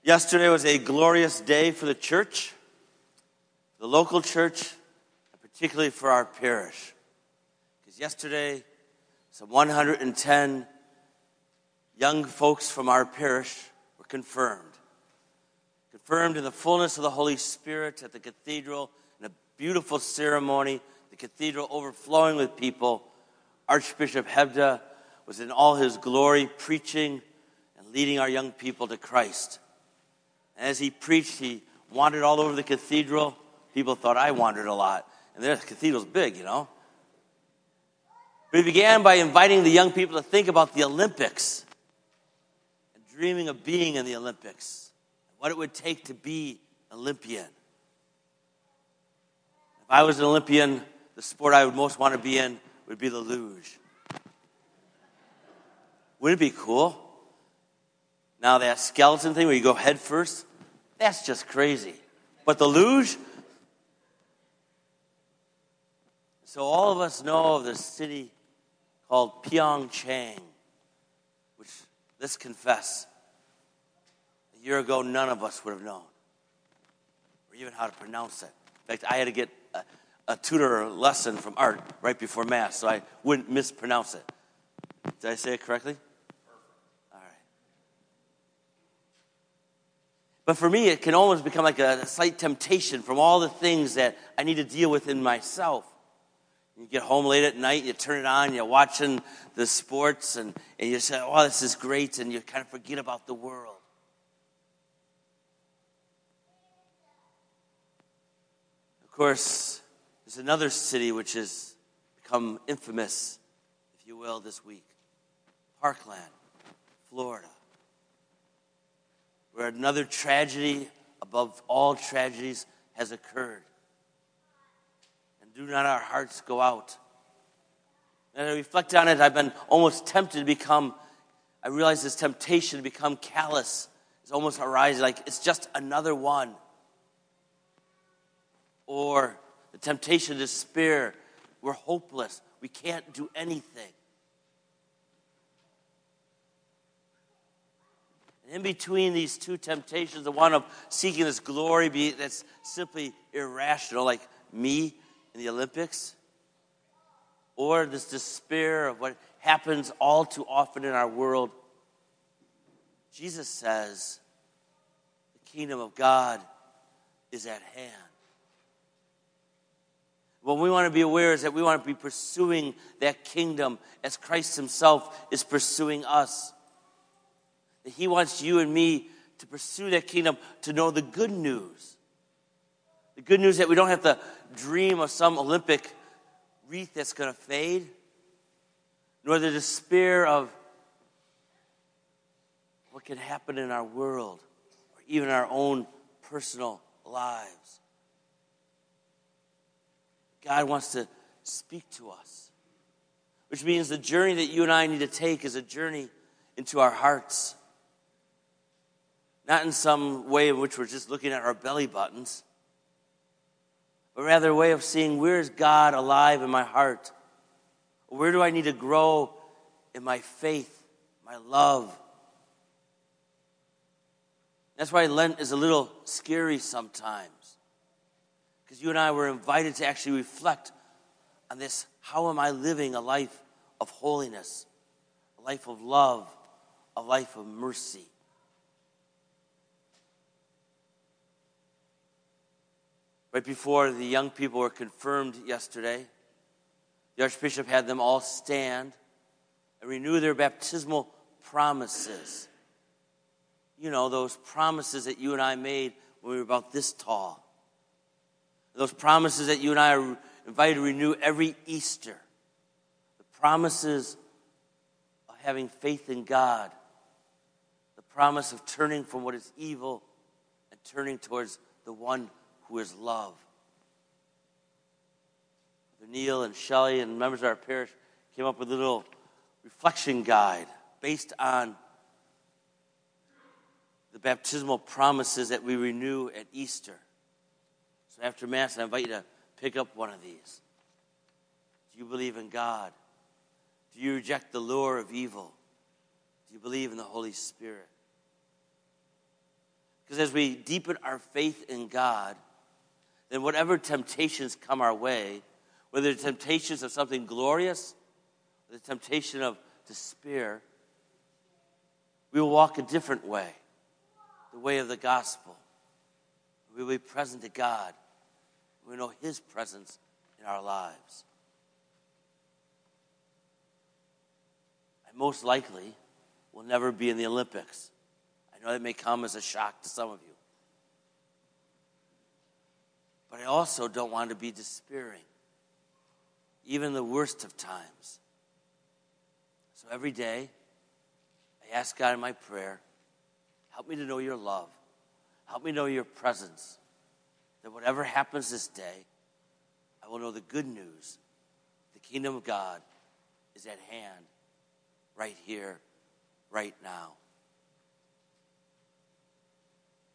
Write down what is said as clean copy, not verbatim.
Yesterday was a glorious day for the church, the local church, and particularly for our parish. Because yesterday, some 110 young folks from our parish were confirmed. Confirmed in the fullness of the Holy Spirit at the cathedral in a beautiful ceremony, the cathedral overflowing with people. Archbishop Hebda was in all his glory preaching and leading our young people to Christ. And as he preached, he wandered all over the cathedral. People thought I wandered a lot. And the cathedral's big, you know. But he began by inviting the young people to think about the Olympics and dreaming of being in the Olympics, what it would take to be Olympian. If I was an Olympian, the sport I would most want to be in would be the luge. Wouldn't it be cool? Now that skeleton thing where you go head first, that's just crazy. But the luge? So all of us know of this city called Pyeongchang, which, let's confess, a year ago none of us would have known, or even how to pronounce it. In fact, I had to get a tutor lesson from Art right before Mass, so I wouldn't mispronounce it. Did I say it correctly? But for me, it can almost become like a slight temptation from all the things that I need to deal with in myself. You get home late at night, you turn it on, you're watching the sports, and you say, oh, this is great, and you kind of forget about the world. Of course, there's another city which has become infamous, if you will, this week. Parkland, Florida, where another tragedy above all tragedies has occurred. And do not our hearts go out? And as I reflect on it, I've been almost tempted to become, I realize this temptation to become callous is almost arising, like it's just another one. Or the temptation to despair, we're hopeless, we can't do anything. In between these two temptations, the one of seeking this glory that's simply irrational, like me in the Olympics, or this despair of what happens all too often in our world, Jesus says the kingdom of God is at hand. What we want to be aware is that we want to be pursuing that kingdom as Christ himself is pursuing us. That he wants you and me to pursue that kingdom, to know the good news. The good news that we don't have to dream of some Olympic wreath that's going to fade, nor the despair of what can happen in our world, or even our own personal lives. God wants to speak to us, which means the journey that you and I need to take is a journey into our hearts. Not in some way in which we're just looking at our belly buttons, but rather a way of seeing, where is God alive in my heart? Where do I need to grow in my faith, my love? That's why Lent is a little scary sometimes, because you and I were invited to actually reflect on this. How am I living a life of holiness, a life of love, a life of mercy? Right before the young people were confirmed yesterday, the Archbishop had them all stand and renew their baptismal promises. You know, those promises that you and I made when we were about this tall. Those promises that you and I are invited to renew every Easter. The promises of having faith in God. The promise of turning from what is evil and turning towards the one who is love. Neil and Shelley and members of our parish came up with a little reflection guide based on the baptismal promises that we renew at Easter. So after Mass, I invite you to pick up one of these. Do you believe in God? Do you reject the lure of evil? Do you believe in the Holy Spirit? Because as we deepen our faith in God, then whatever temptations come our way, whether the temptations of something glorious or the temptation of despair, we will walk a different way, the way of the gospel. We will be present to God. We know his presence in our lives. I most likely will never be in the Olympics. I know that may come as a shock to some of you. But I also don't want to be despairing, even in the worst of times. So every day, I ask God in my prayer, help me to know your love. Help me know your presence. That whatever happens this day, I will know the good news. The kingdom of God is at hand, right here, right now.